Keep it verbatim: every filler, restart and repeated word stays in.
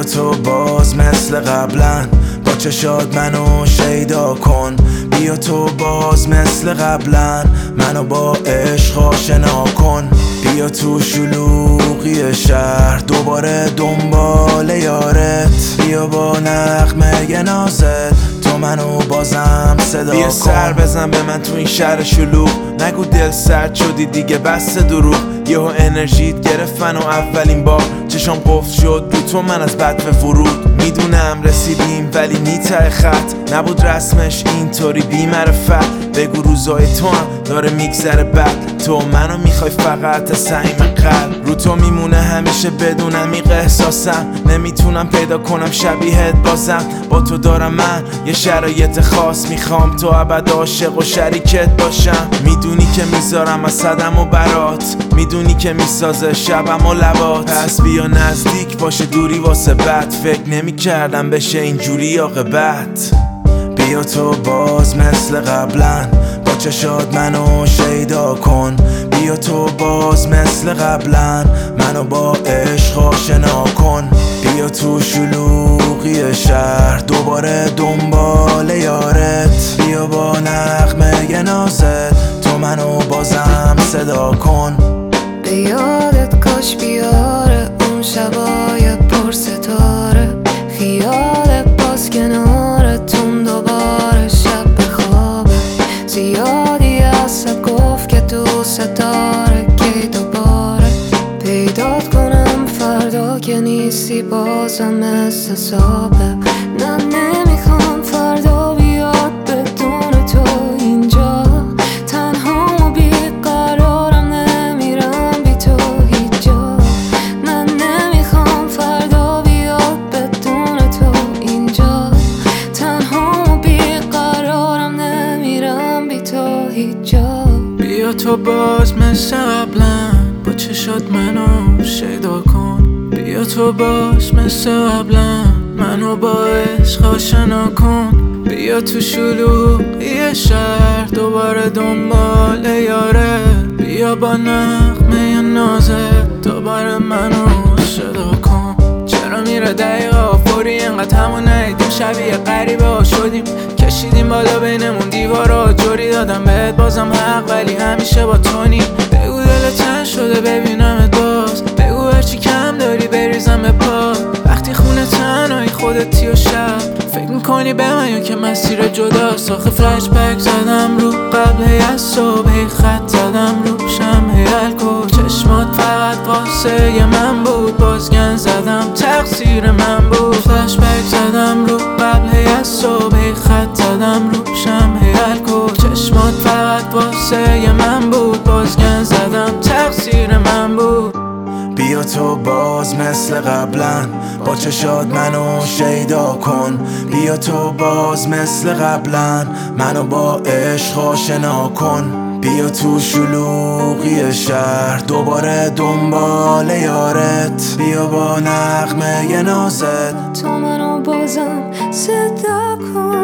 بیا تو باز مثل قبلا، با چشات منو شیدا کن. بیا تو باز مثل قبلا، منو با عشق آشنا کن. بیا تو شلوغی شهر دوباره دنبال یارت، بیا با نغمه نازت تو منو بازم صدا کن. بیا سر بزن به من تو این شهر شلوغ، نگو دل سرد شدی دیگه بس دروغ. یهو انرژیت گرفت منو اولین بار، چشام قفل شد رو تو من از بد به ورود. میدونم رسیدیم ولی نی ته خط، نبود رسمش اینطوری بی معرفت. بگو روزای تو هم داره میگذره بد، تو منو میخوای فقط سعیم قلب. رو تو میمونه همیشه بدون عمیق احساسم، نمیتونم پیدا کنم شبیهت بازم. با تو دارم من یه شرایط خاص، میخوام تو ابد عاشق و شریکت باشم. میدونی که میذارم از صدم و برات، میدونی که میسازه شبم و لبات. پس بیا نزدیک باشه دوری واسه بد، فکر نمی کردم بشه اینجوری عاقبت. بیا تو باز مثل قبلا، با چشات منو شیدا کن. بیا تو باز مثل قبلا، منو با عشق آشنا کن. بیا تو شلوغی شهر دوباره دنبال یارت، بیا با نغمه نازت تو منو بازم صدا کن. به یادت کاش بیاره اون شبای پر ستاره، خیال باز کنارتون دوباره شب بخوابه. زیادی عصب گفت که دوست داره که دوباره پیدات کنم فردا که نیستی بازم مثل صابه. نه نمیخوام فردا بیاد بدون تو اینجا، تنها و بیقرارم نمیرم بی تو هیچ جا. نه نمیخوام فردا بیاد بدون تو اینجا، تنها و بیقرارم نمیرم بی تو هیچ جا. بیا تو باز مثل قبلا، با چشات منو شیدا کن. بیا تو باز مثل قبلا، منو با عشق آشنا کن. بیا تو شلوغی شهر دوباره دنبال یاره، بیا با نغمه نازت دوباره منو صدا کن. چرا میره دقیقا فوری اینقدر همو ندیدیم، شبیه غریبه ها شدیم، کشیدیم بالا بینمون دیوارا، جوری دادم بهت بازم حق ولی همیشه با تو نیم. بگو دل تن شده ببینمت باز، بگو هرچی کم داری بریزم به پا. وقتی خونه تنهایی خودتی و شب، فکر میکنی به من یا که مسیر جداست. آخه فلش بک زدم رو قبل از صبح، خط زدم رو شمع الکل. چشمات فقط واسه ی من بود، بازگن زدم تقصیر من بود. فلش بک زدم رو قبل از صبح، خط زدم رو شمع الکل. چشمات فقط واسه ی من بود، بازگن زدم تقصیر من بود. بیا تو باز مثل قبلا، با چشات منو شیدا کن. بیا تو باز مثل قبلا، منو با عشق آشنا کن. بیا تو شلوغی شهر دوباره دنبال یارت، بیا با نغمه نازت تو منو بازم صدا کن.